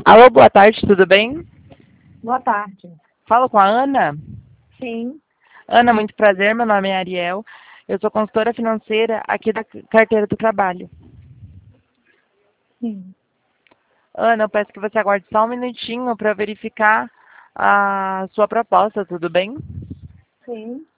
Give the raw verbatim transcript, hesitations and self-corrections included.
Alô, boa tarde, tudo bem? Boa tarde. Falo com a Ana. Sim, Ana, muito prazer, meu nome é Ariel. Eu sou consultora financeira aqui da Carteira do Trabalho. sim, Ana, eu peço que você aguarde só um minutinho para verificar a sua proposta, tudo bem? sim.